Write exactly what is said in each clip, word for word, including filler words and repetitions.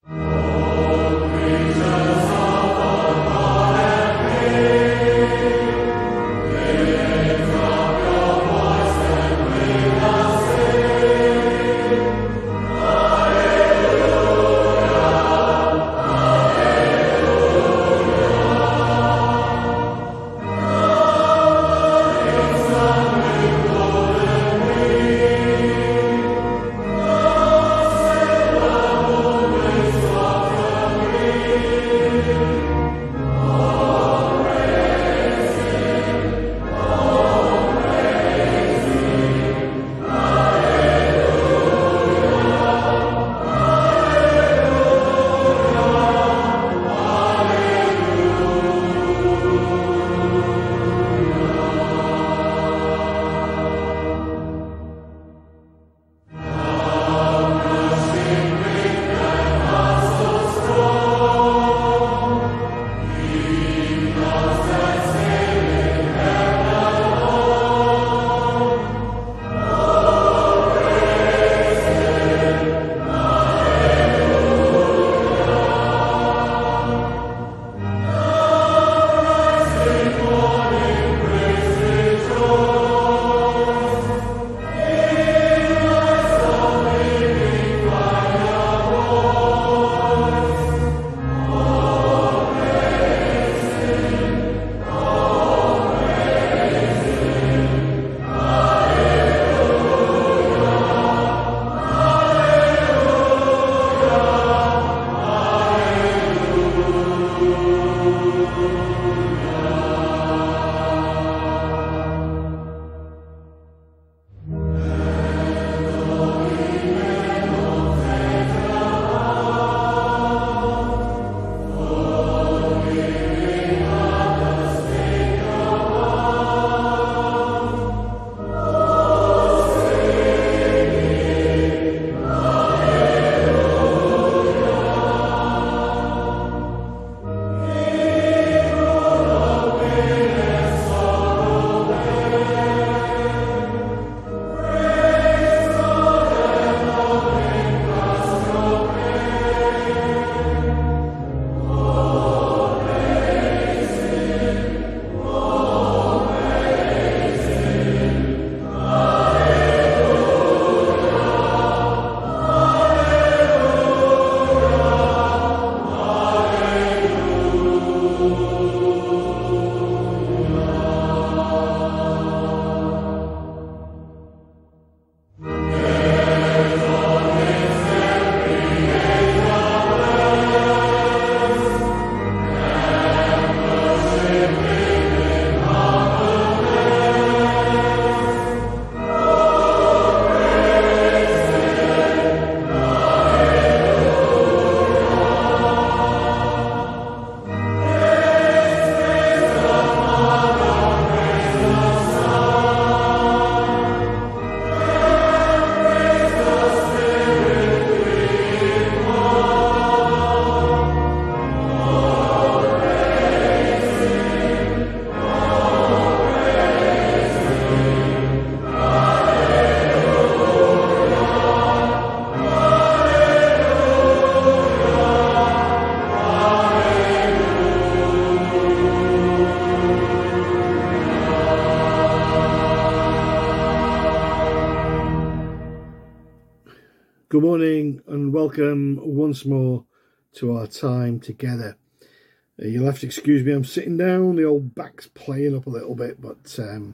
Good morning and welcome once more to our time together. Uh, you'll have to excuse me, I'm sitting down, the old back's playing up a little bit, but um,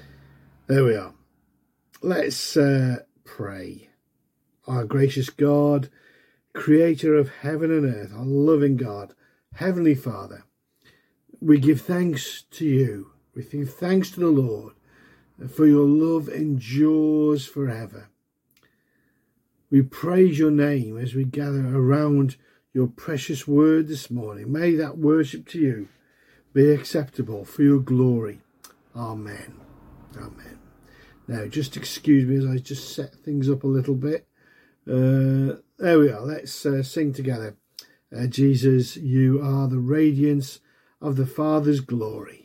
there we are. Let's uh, pray. Our gracious God, creator of heaven and earth, our loving God, Heavenly Father, we give thanks to you. We give thanks to the Lord, for your love endures forever. We praise your name as we gather around your precious word this morning. May that worship to you be acceptable for your glory. Amen. Amen. Now, just excuse me as I just set things up a little bit. Uh, there we are. Let's uh, sing together. Uh, Jesus, you are the radiance of the Father's glory.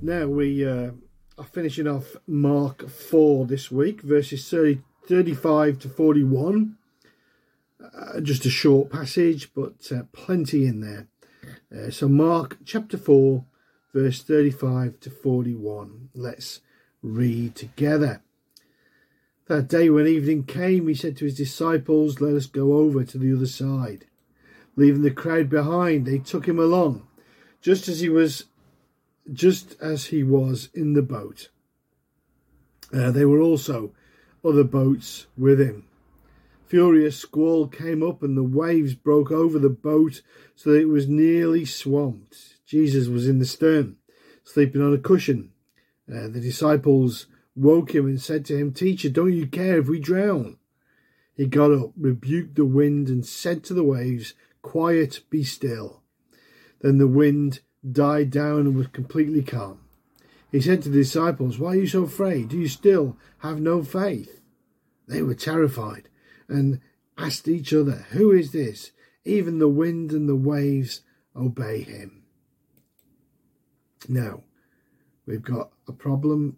Now we uh, are finishing off Mark four this week, verses thirty, thirty-five to forty-one. Uh, just a short passage, but uh, plenty in there. Uh, so Mark chapter four, verse thirty-five to forty-one. Let's read together. That day when evening came, he said to his disciples, "Let us go over to the other side." Leaving the crowd behind, they took him along, just as he was, just as he was in the boat. Uh, there were also other boats with him. Furious squall came up, and the waves broke over the boat so that it was nearly swamped. Jesus was in the stern, sleeping on a cushion. Uh, the disciples woke him and said to him, "Teacher, don't you care if we drown?" He got up, rebuked the wind, and said to the waves, "Quiet, be still." Then the wind died down and was completely calm. He said to the disciples, "Why are you so afraid? Do you still have no faith?" They were terrified and asked each other, "Who is this? Even the wind and the waves obey him." Now, we've got a problem.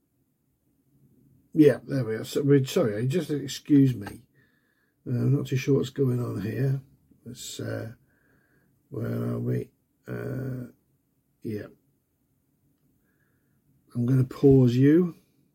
Yeah, there we are. So we're, sorry, just excuse me. Uh, I'm not too sure what's going on here. Let's, uh, where are we? Uh, yeah. I'm going to pause you.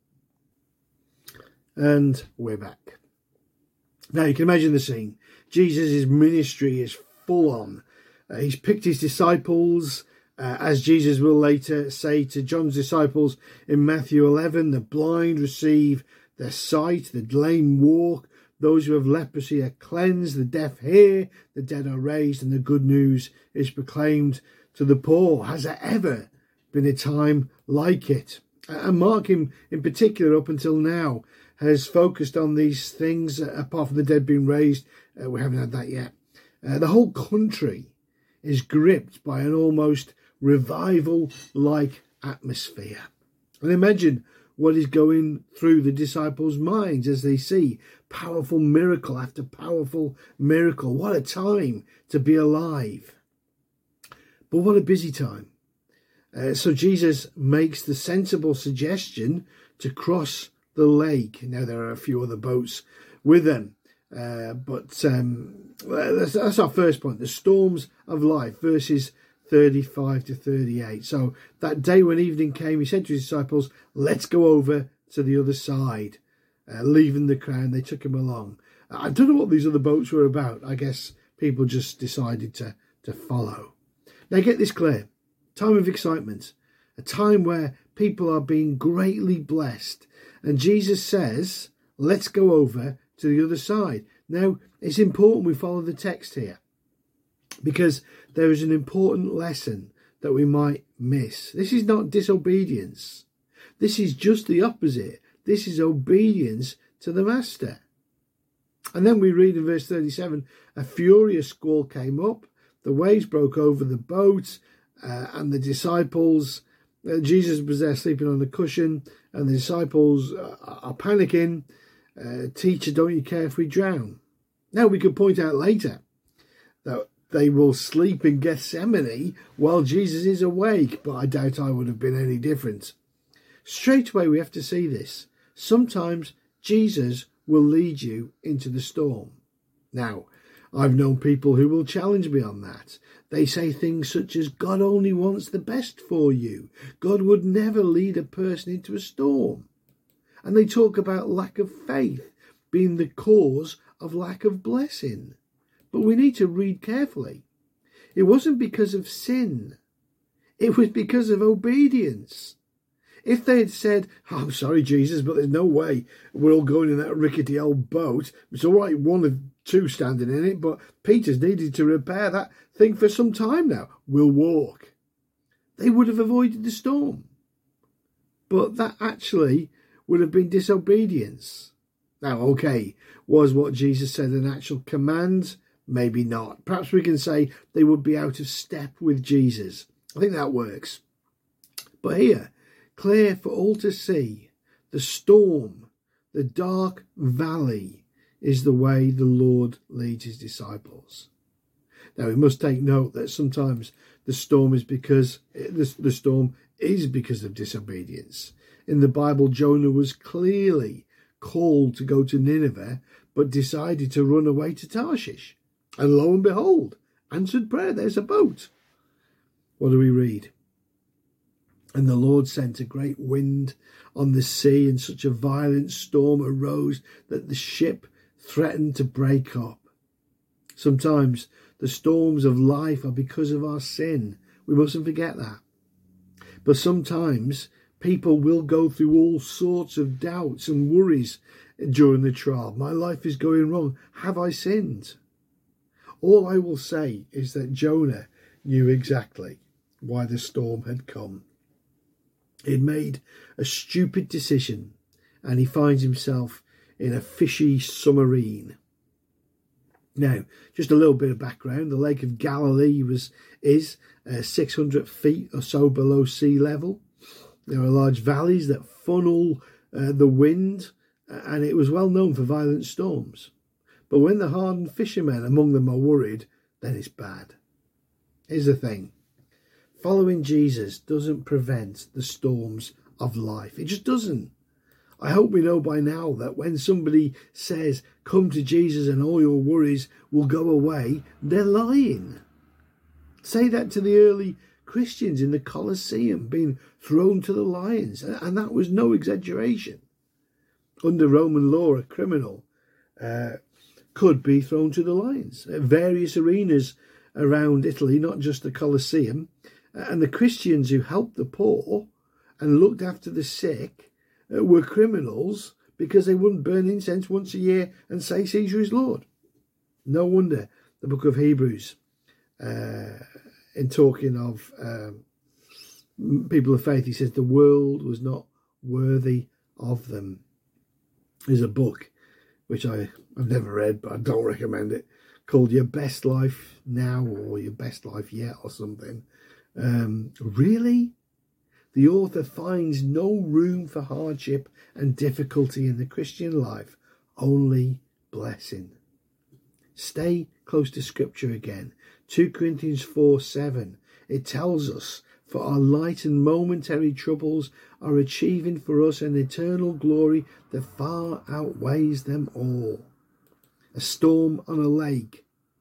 And we're back. Now, you can imagine the scene. Jesus' ministry is full on. Uh, he's picked his disciples, uh, as Jesus will later say to John's disciples in Matthew eleven, the blind receive their sight, the lame walk, those who have leprosy are cleansed, the deaf hear, the dead are raised, and the good news is proclaimed to the poor. Has there ever been a time like it? And Mark, in, in particular, up until now, has focused on these things, uh, apart from the dead being raised. Uh, we haven't had that yet. Uh, the whole country is gripped by an almost revival-like atmosphere. And imagine what is going through the disciples' minds as they see powerful miracle after powerful miracle. What a time to be alive. But what a busy time. Uh, so Jesus makes the sensible suggestion to cross the lake. Now, there are a few other boats with them. Uh, but um, that's, that's our first point. The storms of life, verses thirty-five to thirty-eight. So that day when evening came, he said to his disciples, "Let's go over to the other side." Uh, leaving the crowd, they took him along. I don't know what these other boats were about. I guess people just decided to, to follow. Now, get this clear. Time of excitement. A time where people are being greatly blessed. And Jesus says, let's go over to the other side. Now, it's important we follow the text here, because there is an important lesson that we might miss. This is not disobedience. This is just the opposite. This is obedience to the master. And then we read in verse thirty-seven, a furious squall came up, the waves broke over the boat, uh, and the disciples, uh, Jesus was there sleeping on the cushion, and the disciples uh, are panicking. Uh, Teacher, don't you care if we drown? Now, we could point out later that they will sleep in Gethsemane while Jesus is awake, but I doubt I would have been any different. Straight away, we have to see this. Sometimes Jesus will lead you into the storm. Now, I've known people who will challenge me on that. They say things such as, God only wants the best for you. God would never lead a person into a storm. And they talk about lack of faith being the cause of lack of blessing. But we need to read carefully. It wasn't because of sin. It was because of obedience. If they had said, oh, I'm sorry, Jesus, but there's no way we're all going in that rickety old boat. It's all right, one of two standing in it, but Peter's needed to repair that thing for some time now. We'll walk. They would have avoided the storm. But that actually would have been disobedience. Now, okay, was what Jesus said an actual command? Maybe not. Perhaps we can say they would be out of step with Jesus. I think that works. But here, clear for all to see, the storm, the dark valley, is the way the Lord leads his disciples. Now, we must take note that sometimes the storm is because the, the storm is because of disobedience. In the Bible, Jonah was clearly called to go to Nineveh, but decided to run away to Tarshish. And lo and behold, answered prayer, there's a boat. What do we read? And the Lord sent a great wind on the sea, and such a violent storm arose that the ship threatened to break up. Sometimes the storms of life are because of our sin. We mustn't forget that. But sometimes people will go through all sorts of doubts and worries during the trial. My life is going wrong. Have I sinned? All I will say is that Jonah knew exactly why the storm had come. He made a stupid decision, and he finds himself in a fishy submarine. Now, just a little bit of background. The Lake of Galilee was is uh, six hundred feet or so below sea level. There are large valleys that funnel uh, the wind, and it was well known for violent storms. But when the hardened fishermen among them are worried, then it's bad. Here's the thing. Following Jesus doesn't prevent the storms of life. It just doesn't. I hope we know by now that when somebody says, come to Jesus and all your worries will go away, they're lying. Say that to the early Christians in the Colosseum being thrown to the lions, and that was no exaggeration. Under Roman law, a criminal uh, could be thrown to the lions at various arenas around Italy, not just the Colosseum. And the Christians who helped the poor and looked after the sick uh, were criminals because they wouldn't burn incense once a year and say Caesar is Lord. No wonder the book of Hebrews, uh, in talking of um, people of faith, he says the world was not worthy of them. There's a book which I, I've never read, but I don't recommend it, called Your Best Life Now or Your Best Life Yet or something. Um, really? The author finds no room for hardship and difficulty in the Christian life, only blessing. Stay close to Scripture again. Second Corinthians four seven. It tells us, for our light and momentary troubles are achieving for us an eternal glory that far outweighs them all. A storm on a lake,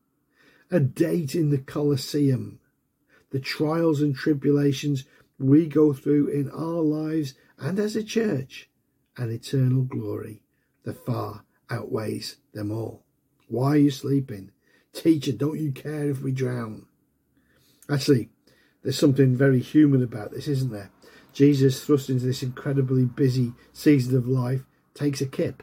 a date in the Colosseum, the trials and tribulations we go through in our lives and as a church, an eternal glory that far outweighs them all. Why are you sleeping? Teacher, don't you care if we drown? Actually, there's something very human about this, isn't there? Jesus, thrust into this incredibly busy season of life, takes a kip.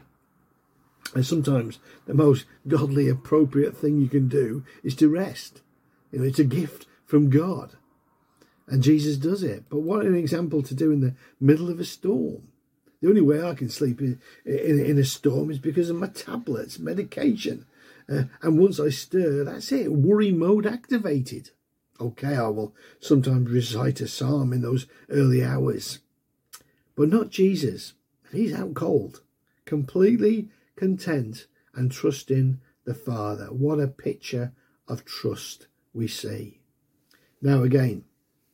And sometimes the most godly, appropriate thing you can do is to rest. You know, it's a gift from God. And Jesus does it. But what an example to do in the middle of a storm. The only way I can sleep in, in, in a storm is because of my tablets, medication. Uh, and once I stir, that's it. Worry mode activated. Okay, I will sometimes recite a psalm in those early hours. But not Jesus. He's out cold. Completely content and trusting the Father. What a picture of trust we see. Now again,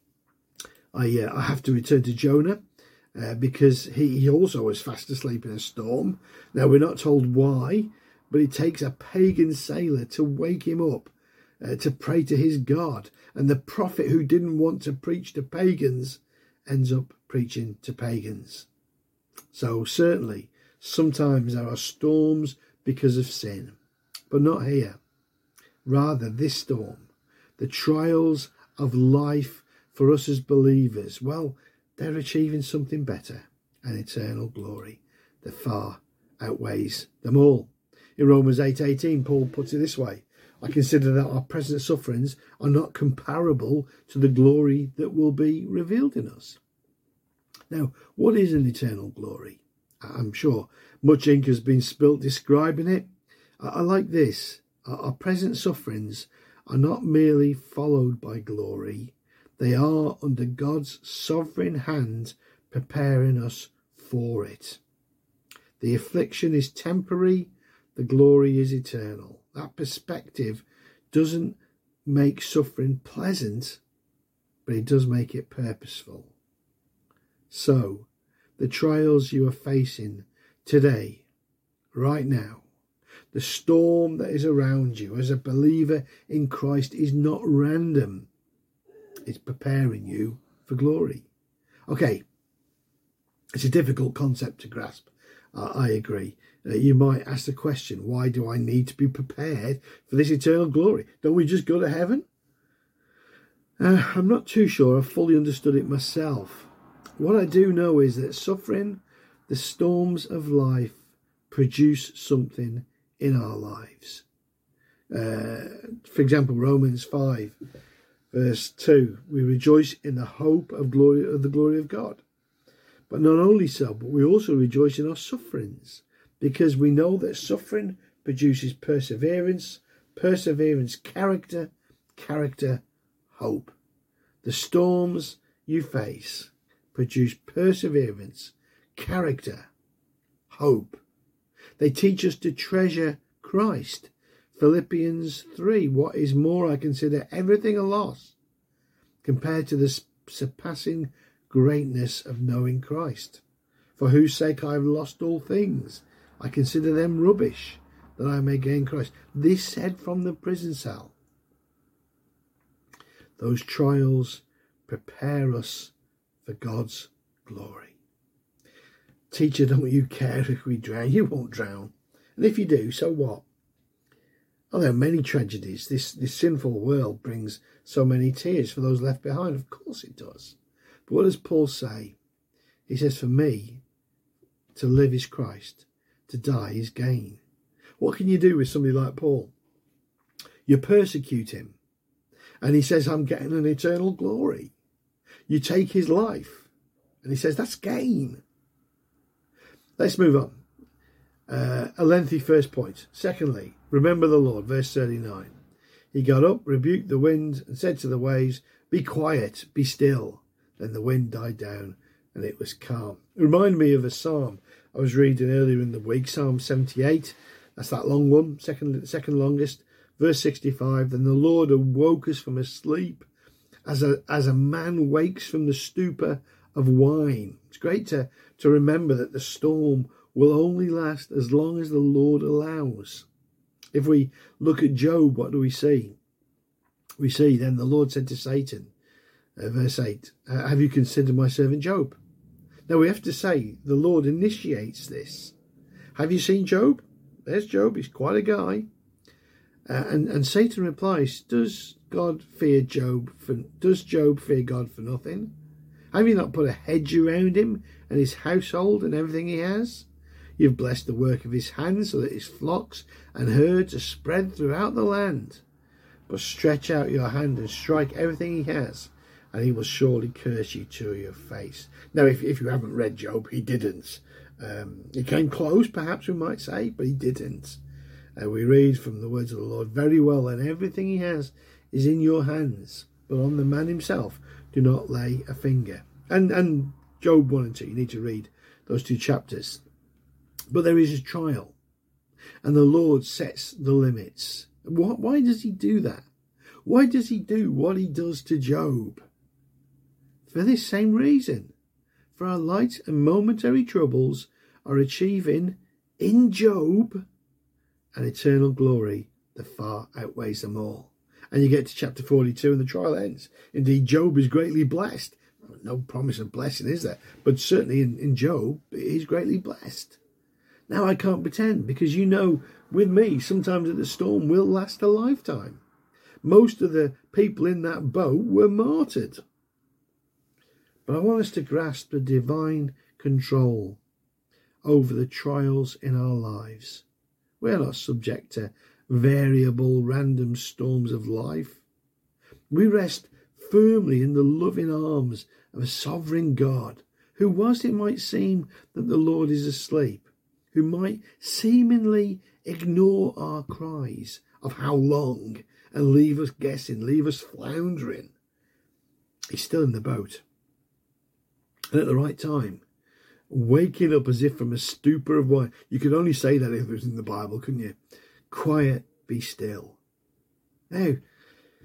I uh, I have to return to Jonah uh, because he, he also was fast asleep in a storm. Now we're not told why, but it takes a pagan sailor to wake him up uh, to pray to his God. And the prophet who didn't want to preach to pagans ends up preaching to pagans. So certainly, sometimes there are storms because of sin, but not here. Rather, this storm, the trials of life for us as believers, well, they're achieving something better, an eternal glory that far outweighs them all. In Romans eight eighteen, Paul puts it this way: I consider that our present sufferings are not comparable to the glory that will be revealed in us. Now, what is an eternal glory? I'm sure much ink has been spilt describing it. I like this. Our present sufferings are not merely followed by glory. They are under God's sovereign hand preparing us for it. The affliction is temporary. The glory is eternal. That perspective doesn't make suffering pleasant, but he does make it purposeful. So, the trials you are facing today, right now, the storm that is around you as a believer in Christ is not random. It's preparing you for glory. Okay, it's a difficult concept to grasp. Uh, I agree. Uh, you might ask the question, why do I need to be prepared for this eternal glory? Don't we just go to heaven? Uh, I'm not too sure I've fully understood it myself. What I do know is that suffering, the storms of life, produce something in our lives. Uh, for example, Romans five, verse two, we rejoice in the hope of glory of the glory of God. But not only so, but we also rejoice in our sufferings, because we know that suffering produces perseverance, perseverance, character, character, hope. The storms you face produce perseverance, character, hope. They teach us to treasure Christ. Philippians three, what is more, I consider everything a loss compared to the surpassing greatness of knowing Christ, for whose sake I have lost all things. I consider them rubbish, that I may gain Christ. This said from the prison cell. Those trials prepare us for God's glory. Teacher, don't you care if we drown? You won't drown. And if you do, so what? Oh, there are many tragedies. This, this sinful world brings so many tears for those left behind. Of course it does. But what does Paul say? He says, for me, to live is Christ, to die is gain. What can you do with somebody like Paul? You persecute him, and he says, I'm getting an eternal glory. You take his life, and he says, that's gain. Let's move on. Uh, a lengthy first point. Secondly, remember the Lord, verse thirty-nine. He got up, rebuked the wind, and said to the waves, be quiet, be still. Then the wind died down, and it was calm. It reminded me of a psalm I was reading earlier in the week, Psalm seventy-eight. That's that long one, second, second longest. Verse sixty-five, then the Lord awoke us from a sleep, as a, as a man wakes from the stupor of wine. It's great to, to remember that the storm will only last as long as the Lord allows. If we look at Job, what do we see? We see then the Lord said to Satan, uh, verse eight, have you considered my servant Job? Now we have to say the Lord initiates this. Have you seen Job? There's Job, he's quite a guy. Uh, and, and Satan replies, does God fear Job for, does Job fear God for nothing? Have you not put a hedge around him and his household and everything he has? You've blessed the work of his hands so that his flocks and herds are spread throughout the land. But stretch out your hand and strike everything he has, and he will surely curse you to your face. Now, if, if you haven't read Job, he didn't. Um, he came close, perhaps we might say, but he didn't. Uh, we read from the words of the Lord, very well, and everything he has is in your hands, but on the man himself do not lay a finger. And, and Job one and two, you need to read those two chapters. But there is a trial, and the Lord sets the limits. What, why does he do that? Why does he do what he does to Job? For this same reason. For our light and momentary troubles are achieving in Job an eternal glory that far outweighs them all. And you get to chapter forty-two and the trial ends. Indeed, Job is greatly blessed. No promise of blessing, is there? But certainly in, in Job, he's greatly blessed. Now I can't pretend, because you know, with me, sometimes the storm will last a lifetime. Most of the people in that boat were martyred. But I want us to grasp the divine control over the trials in our lives. We are not subject to variable, random storms of life. We rest firmly in the loving arms of a sovereign God, who, whilst it might seem that the Lord is asleep, who might seemingly ignore our cries of how long and leave us guessing, leave us floundering, he's still in the boat. And at the right time, waking up as if from a stupor of wine. You could only say that if it was in the Bible, couldn't you? Quiet, be still. Now,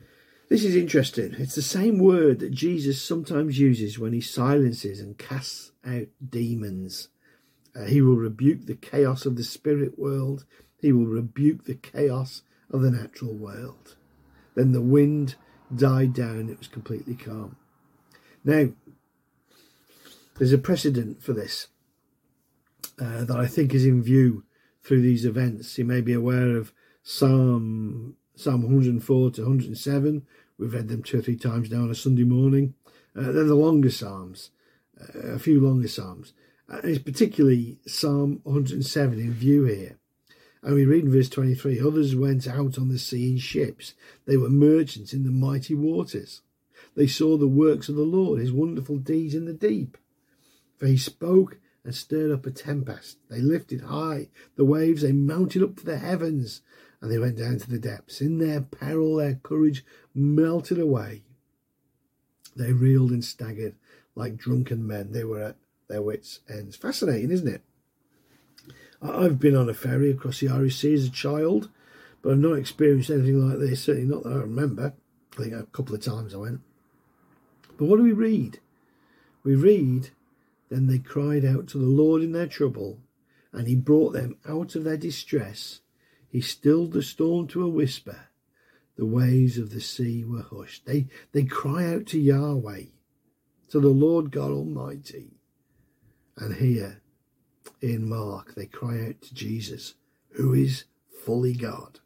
This is interesting. It's the same word that Jesus sometimes uses when he silences and casts out demons. Uh, he will rebuke the chaos of the spirit world. He will rebuke the chaos of the natural world. Then the wind died down. It was completely calm. Now, there's a precedent for this uh, that I think is in view through these events. You may be aware of Psalm Psalm one hundred four to one hundred seven. We've read them two or three times now on a Sunday morning. Uh, they're the longer Psalms, uh, a few longer Psalms. Uh, and it's particularly Psalm one hundred seven in view here. And we read in verse twenty-three, others went out on the sea in ships. They were merchants in the mighty waters. They saw the works of the Lord, his wonderful deeds in the deep. For he spoke and stirred up a tempest. They lifted high the waves. They mounted up to the heavens, and they went down to the depths. In their peril, their courage melted away. They reeled and staggered like drunken men. They were at their wits' ends. Fascinating, isn't it? I've been on a ferry across the Irish Sea as a child, but I've not experienced anything like this, certainly not that I remember. I think a couple of times I went. But what do we read? We read, then they cried out to the Lord in their trouble, and he brought them out of their distress. He stilled the storm to a whisper. The waves of the sea were hushed. They, they cry out to Yahweh, to the Lord God Almighty. And here in Mark, they cry out to Jesus, who is fully God.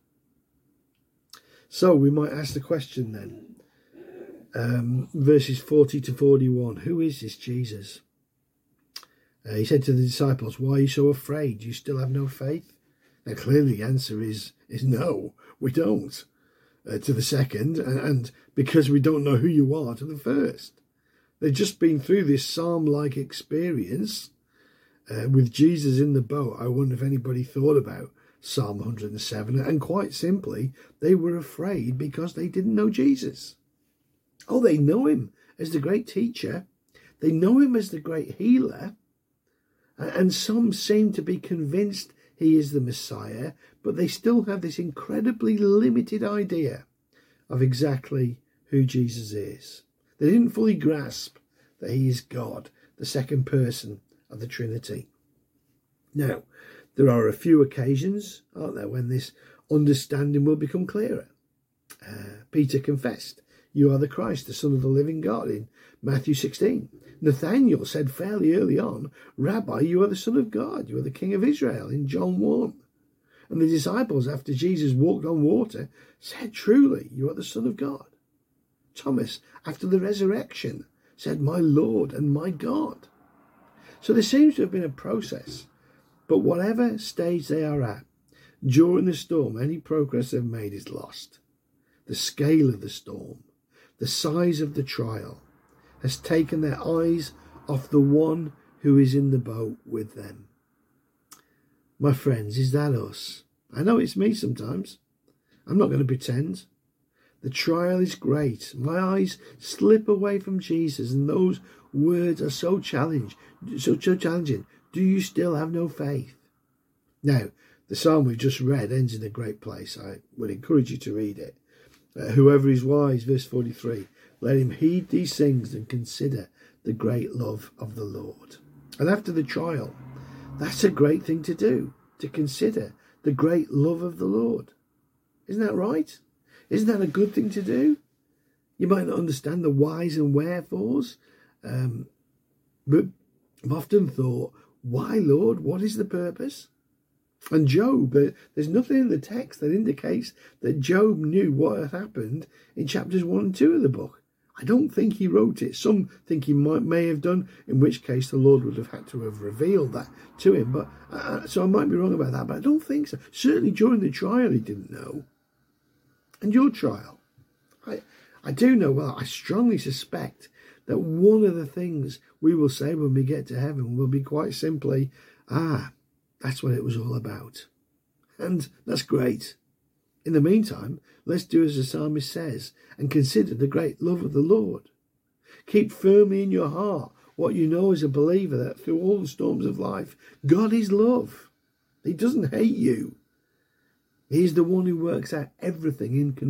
So we might ask the question then, um, verses forty to forty-one, who is this Jesus? Uh, he said to the disciples, why are you so afraid? Do you still have no faith? Now clearly the answer is, is no, we don't. Uh, to the second, and, and because we don't know who you are, to the first. They've just been through this psalm-like experience uh, with Jesus in the boat. I wonder if anybody thought about Psalm one hundred seven, and quite simply, they were afraid because they didn't know Jesus. Oh, they know him as the great teacher. They know him as the great healer. And some seem to be convinced he is the Messiah, but they still have this incredibly limited idea of exactly who Jesus is. They didn't fully grasp that he is God, the second person of the Trinity. Now, there are a few occasions, aren't there, when this understanding will become clearer. Uh, Peter confessed, you are the Christ, the Son of the living God, in Matthew sixteen. Nathanael said fairly early on, Rabbi, you are the Son of God, you are the King of Israel, in John one. And the disciples, after Jesus walked on water, said, truly, you are the Son of God. Thomas, after the resurrection, said, my Lord and my God. So there seems to have been a process, but whatever stage they are at, during the storm, any progress they've made is lost. The scale of the storm, the size of the trial, has taken their eyes off the one who is in the boat with them. My friends, is that us? I know it's me sometimes. I'm not going to pretend. The trial is great. My eyes slip away from Jesus, and those words are so challenging. So, so challenging. Do you still have no faith? Now, the psalm we've just read ends in a great place. I would encourage you to read it. Uh, whoever is wise, verse forty-three, let him heed these things and consider the great love of the Lord. And after the trial, that's a great thing to do, to consider the great love of the Lord. Isn't that right? Isn't that a good thing to do? You might not understand the whys and wherefores, um, but I've often thought, why, Lord? What is the purpose? And Job, there's nothing in the text that indicates that Job knew what had happened in chapters one and two of the book. I don't think he wrote it. Some think he might may have done, in which case the Lord would have had to have revealed that to him. But uh, so I might be wrong about that, but I don't think so. Certainly during the trial he didn't know. And your trial, I, I do know, well, I strongly suspect that one of the things we will say when we get to heaven will be quite simply, ah, that's what it was all about. And that's great. In the meantime, let's do as the psalmist says and consider the great love of the Lord. Keep firmly in your heart what you know as a believer, that through all the storms of life, God is love. He doesn't hate you. He is the one who works out everything in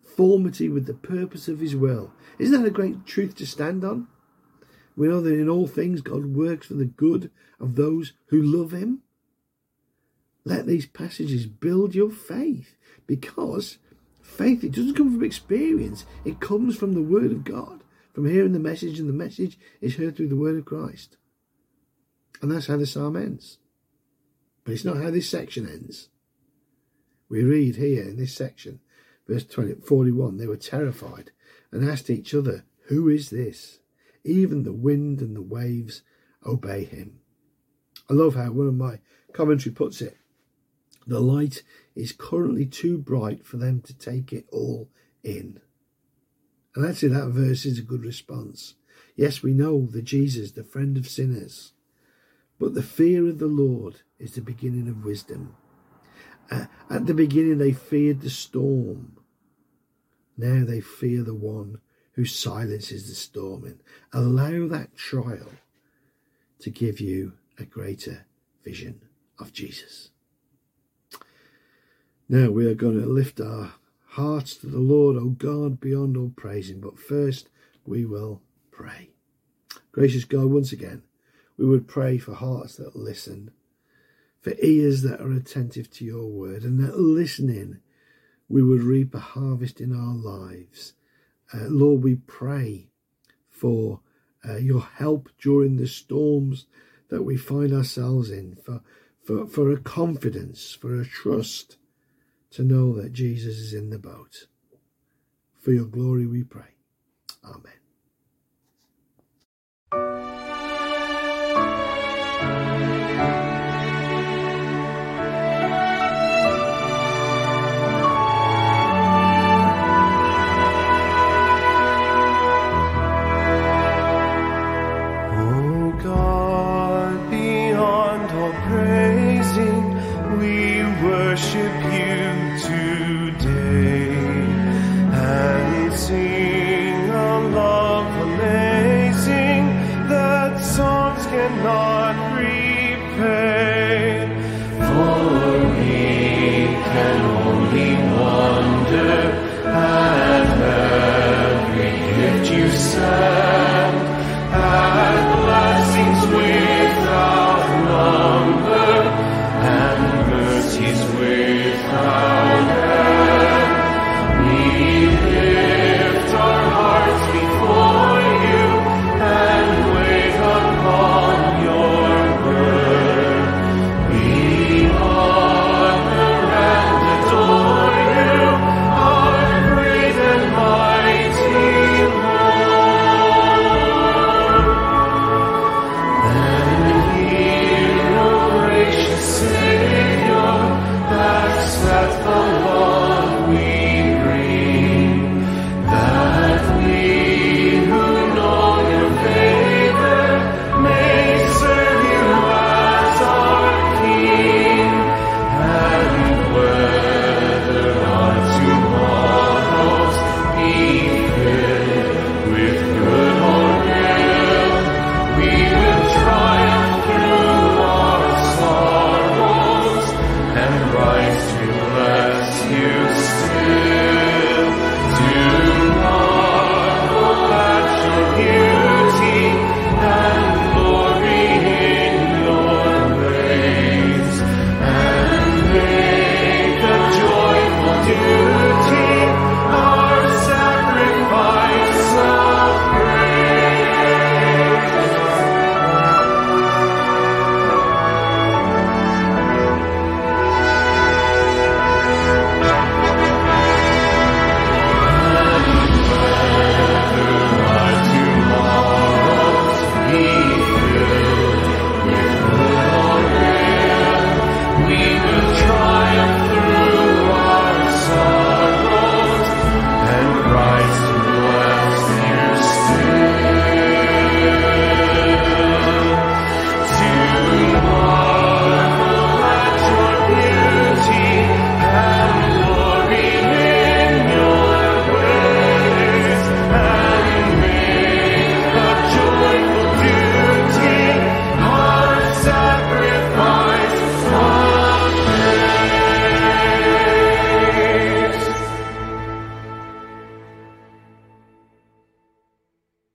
conformity with the purpose of his will. Isn't that a great truth to stand on? We know that in all things God works for the good of those who love him. Let these passages build your faith, because faith, it doesn't come from experience. It comes from the word of God, from hearing the message, and the message is heard through the word of Christ. And that's how the psalm ends. But it's not how this section ends. We read here in this section, verse twenty, forty-one, they were terrified and asked each other, who is this? Even the wind and the waves obey him. I love how one of my commentary puts it. The light is currently too bright for them to take it all in. And actually that verse is a good response. Yes, we know that Jesus, the friend of sinners, but the fear of the Lord is the beginning of wisdom. Uh, at the beginning they feared the storm. Now they fear the one who silences the storm, and allow that trial to give you a greater vision of Jesus. Now we are going to lift our hearts to the Lord, O God, beyond all praising. But first we will pray. Gracious God, once again, we would pray for hearts that listen, for ears that are attentive to your word, and that listening we would reap a harvest in our lives. Uh, Lord, we pray for uh, your help during the storms that we find ourselves in, for, for, for a confidence, for a trust to know that Jesus is in the boat. For your glory we pray. Amen. Worship you today and sing a love amazing that songs cannot repay.